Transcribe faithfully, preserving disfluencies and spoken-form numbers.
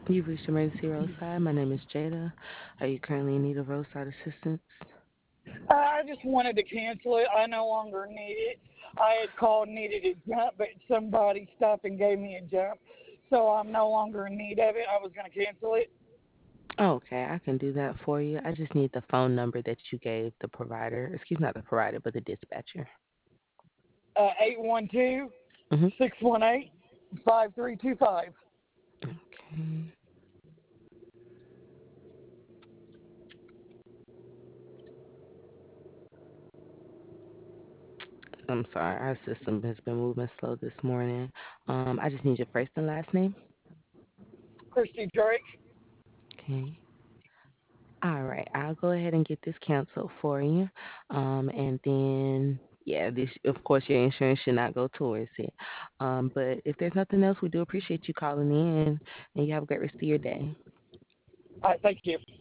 You've reached Emergency Roadside. My name is Jada. Are you currently in need of roadside assistance? I just wanted to cancel it. I no longer need it. I had called and needed a jump, but somebody stopped and gave me a jump, so I'm no longer in need of it. I was going to cancel it. Okay, I can do that for you. I just need the phone number that you gave the provider. Excuse me, not the provider, but the dispatcher. Uh, eight one two, Mm-hmm. six one eight, five three two five. Okay. I'm sorry, our system has been moving slow this morning. Um, I just need your first and last name. Christy Drake. Okay. All right, I'll go ahead and get this canceled for you. Um, and then, yeah, this, of course, your insurance should not go towards it. Um, but if there's nothing else, we do appreciate you calling in, and you have a great rest of your day. All right, thank you.